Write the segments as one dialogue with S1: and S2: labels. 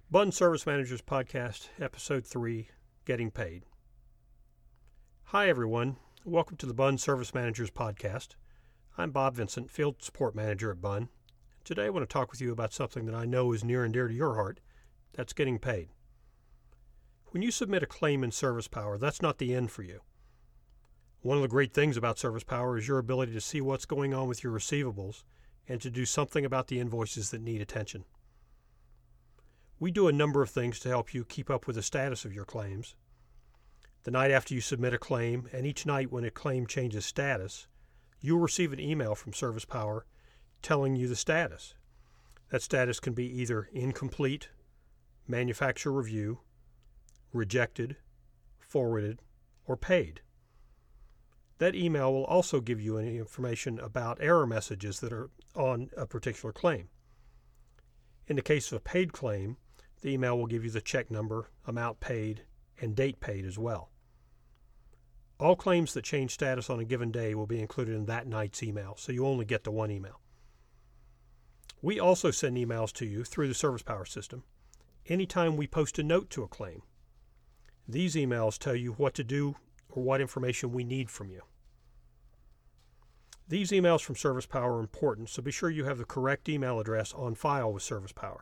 S1: Bunn Service Managers Podcast, Episode 3, Getting Paid. Hi, everyone. Welcome to the Bunn Service Managers Podcast. I'm Bob Vincent, Field Support Manager at Bunn. Today I want to talk with you about something that I know is near and dear to your heart. That's getting paid. When you submit a claim in ServicePower, that's not the end for you. One of the great things about ServicePower is your ability to see what's going on with your receivables and to do something about the invoices that need attention. We do a number of things to help you keep up with the status of your claims. The night after you submit a claim, and each night when a claim changes status, you'll receive an email from ServicePower telling you the status. That status can be either incomplete, manufacturer review, rejected, forwarded, or paid. That email will also give you any information about error messages that are on a particular claim. In the case of a paid claim, the email will give you the check number, amount paid, and date paid as well. All claims that change status on a given day will be included in that night's email, so you only get the one email. We also send emails to you through the ServicePower system anytime we post a note to a claim. These emails tell you what to do or what information we need from you. These emails from ServicePower are important, so be sure you have the correct email address on file with ServicePower.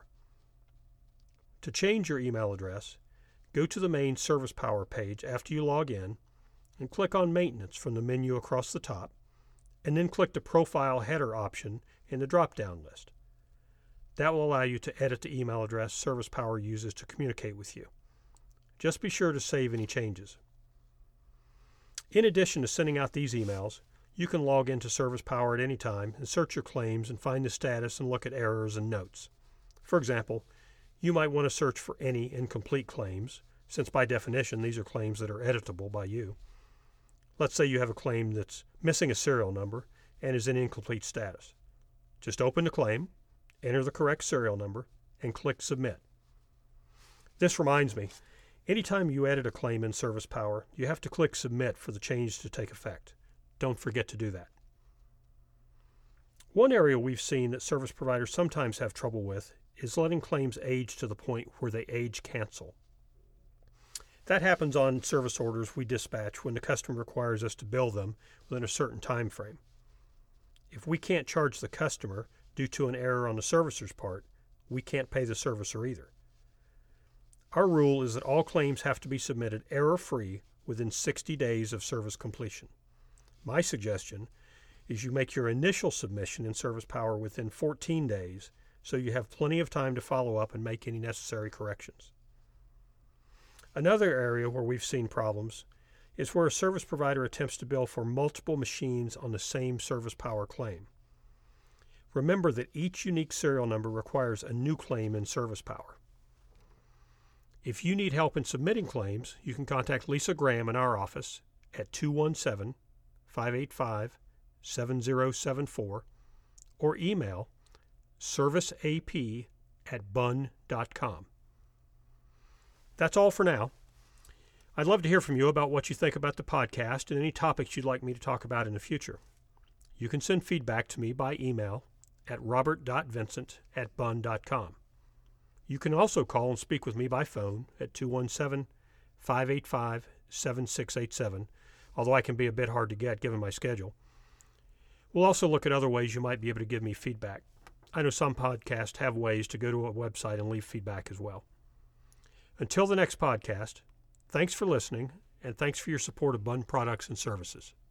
S1: To change your email address, go to the main ServicePower page after you log in and click on Maintenance from the menu across the top, and then click the Profile Header option in the drop-down list. That will allow you to edit the email address ServicePower uses to communicate with you. Just be sure to save any changes. In addition to sending out these emails, you can log into ServicePower at any time and search your claims and find the status and look at errors and notes. For example, you might want to search for any incomplete claims, since by definition these are claims that are editable by you. Let's say you have a claim that's missing a serial number and is in incomplete status. Just open the claim, enter the correct serial number, and click Submit. This reminds me, anytime you edit a claim in ServicePower, you have to click Submit for the change to take effect. Don't forget to do that. One area we've seen that service providers sometimes have trouble with is letting claims age to the point where they age cancel. That happens on service orders we dispatch when the customer requires us to bill them within a certain time frame. If we can't charge the customer due to an error on the servicer's part, we can't pay the servicer either. Our rule is that all claims have to be submitted error-free within 60 days of service completion. My suggestion is you make your initial submission in ServicePower within 14 days so you have plenty of time to follow up and make any necessary corrections. Another area where we've seen problems is where a service provider attempts to bill for multiple machines on the same ServicePower claim. Remember that each unique serial number requires a new claim in ServicePower. If you need help in submitting claims, you can contact Lisa Graham in our office at 217-585-7074 or email serviceap@bunn.com. That's all for now. I'd love to hear from you about what you think about the podcast and any topics you'd like me to talk about in the future. You can send feedback to me by email at robert.vincent@bunn.com. You can also call and speak with me by phone at 217-585-7687, although I can be a bit hard to get given my schedule. We'll also look at other ways you might be able to give me feedback. I know some podcasts have ways to go to a website and leave feedback as well. Until the next podcast, thanks for listening, and thanks for your support of Bunn Products and Services.